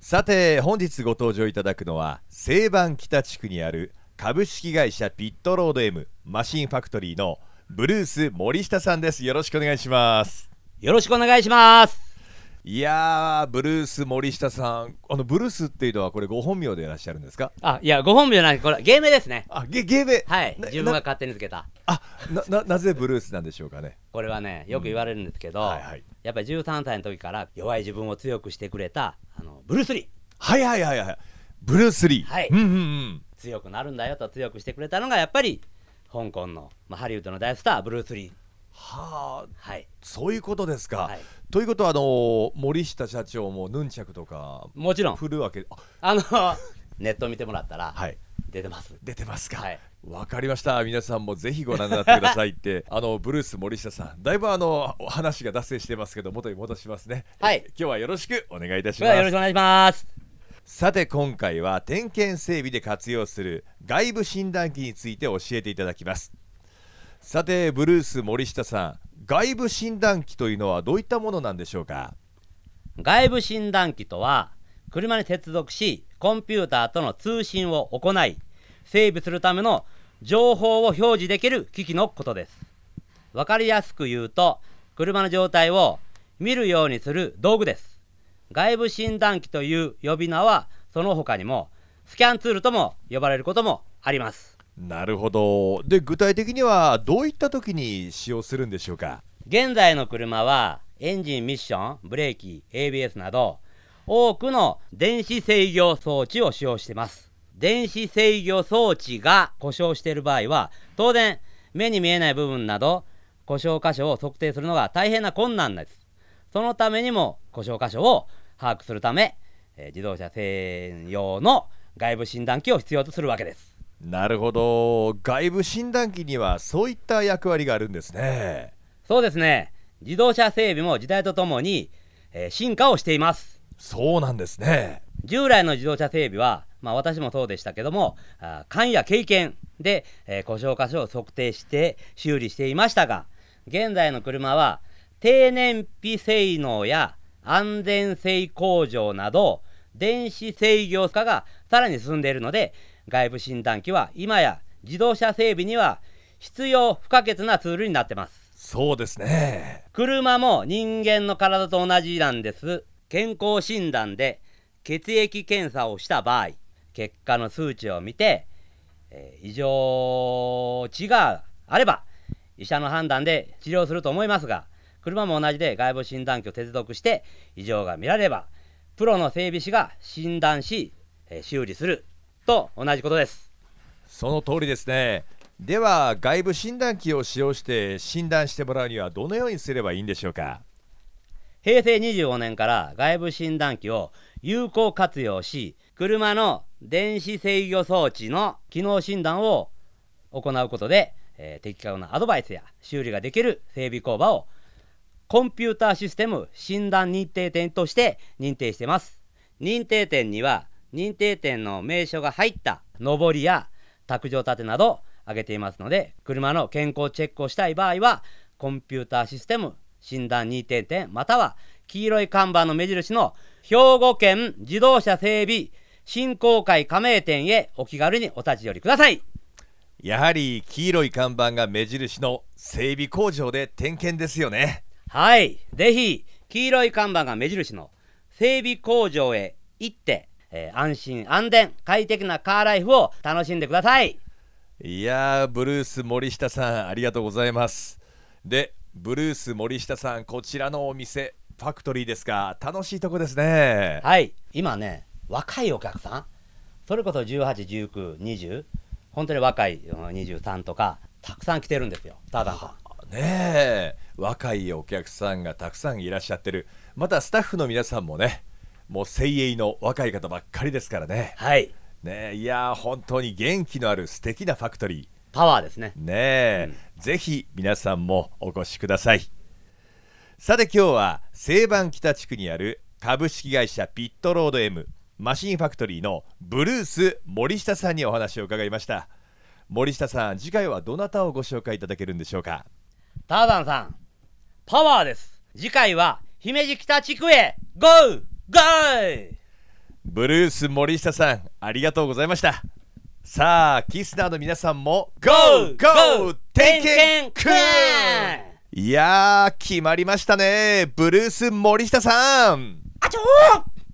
さて本日ご登場いただくのは西番北地区にある株式会社ピットロード M マシンファクトリーのブルース森下さんです。よろしくお願いします。 よろしくお願いします。 いやー、ブルース森下さん、ブルースっていうのはこれご本名でいらっしゃるんですか？ いや、ご本名じゃない、これ芸名ですね。 芸名。 はい、自分が勝手につけた。 なぜブルースなんでしょうかね。 これはね、よく言われるんですけど、やっぱり13歳の時から弱い自分を強くしてくれたブルース・リー。 はい、ブルース・リー。 はい、強くなるんだよと強くしてくれたのがやっぱり香港の、ハリウッドの大スターブルース・リー。 はい、そういうことですか。 はい、 ということは森下社長もヌンチャクとかもちろん振るわけ。 ネット見てもらったら、出てます。 出てますか。 はい、 わかりました。皆さんもぜひご覧になってくださいってブルース森下さん、だいぶ話が脱線してますけど元に戻しますね。 はい、 今日はよろしくお願いいたします。 よろしくお願いします。 さて今回は点検整備で活用する外部診断機について教えていただきます。さてブルース森下さん、外部診断機というのはどういったものなんでしょうか？ 外部診断機とは車に接続しコンピューターとの通信を行い整備するための情報を表示できる機器のことです。わかりやすく言うと車の状態を見るようにする道具です。外部診断機という呼び名はその他にもスキャンツールとも呼ばれることもあります。 なるほど。で具体的にはどういった時に使用するんでしょうか？ 現在の車はエンジンミッション、ブレーキ、ABS など多くの電子制御装置を使用しています。電子制御装置が故障している場合は当然目に見えない部分など故障箇所を測定するのが大変な困難です。そのためにも故障箇所を把握するため、自動車専用の外部診断機を必要とするわけです。 なるほど。外部診断機にはそういった役割があるんですね。 そうですね。自動車整備も時代とともに、進化をしています。 そうなんですね。 従来の自動車整備は、私もそうでしたけども勘や経験で、故障箇所を測定して修理していましたが、現在の車は低燃費性能や安全性向上など電子制御化がさらに進んでいるので、外部診断機は今や自動車整備には必要不可欠なツールになってます。 そうですね。 車も人間の体と同じなんです。健康診断で血液検査をした場合、結果の数値を見て、異常値があれば医者の判断で治療すると思いますが、車も同じで外部診断機を接続して異常が見られればプロの整備士が診断し、修理すると同じことです。 その通りですね。では外部診断機を使用して診断してもらうにはどのようにすればいいんでしょうか？ 平成25年から外部診断機を有効活用し、車の電子制御装置の機能診断を行うことで、的確なアドバイスや修理ができる整備工場をコンピューターシステム診断認定店として認定しています。認定店には認定店の名称が入った上りや卓上立てなど挙げていますので、車の健康チェックをしたい場合はコンピューターシステム診断認定店または黄色い看板の目印の兵庫県自動車整備振興会加盟店へお気軽にお立ち寄りください。 やはり黄色い看板が目印の整備工場で点検ですよね。 はい、ぜひ黄色い看板が目印の整備工場へ行って、安心安全快適なカーライフを楽しんでください。 いやー、ブルース森下さんありがとうございます。でブルース森下さん、こちらのお店ファクトリーですが楽しいとこですね。 はい、今ね若いお客さん、それこそ18、19、20、本当に若い23とかたくさん来てるんですよ。ターザンさんねえ、若いお客さんがたくさんいらっしゃってる。またスタッフの皆さんもね、もう精鋭の若い方ばっかりですからね。 はいねえ、いやー本当に元気のある素敵なファクトリー、 パワーですね。 ねえ、ぜひ皆さんもお越しください。さて今日は西番北地区にある株式会社ピットロード M マシンファクトリーのブルース森下さんにお話を伺いました。森下さん、次回はどなたをご紹介いただけるんでしょうか？ ターザンさん、パワーです。次回は姫路北地区へゴーゴー。 ブルース森下さん、ありがとうございました。さあキスナーの皆さんも GO! 点検くん。いやー決まりましたね、ブルース森下さん。 あちょー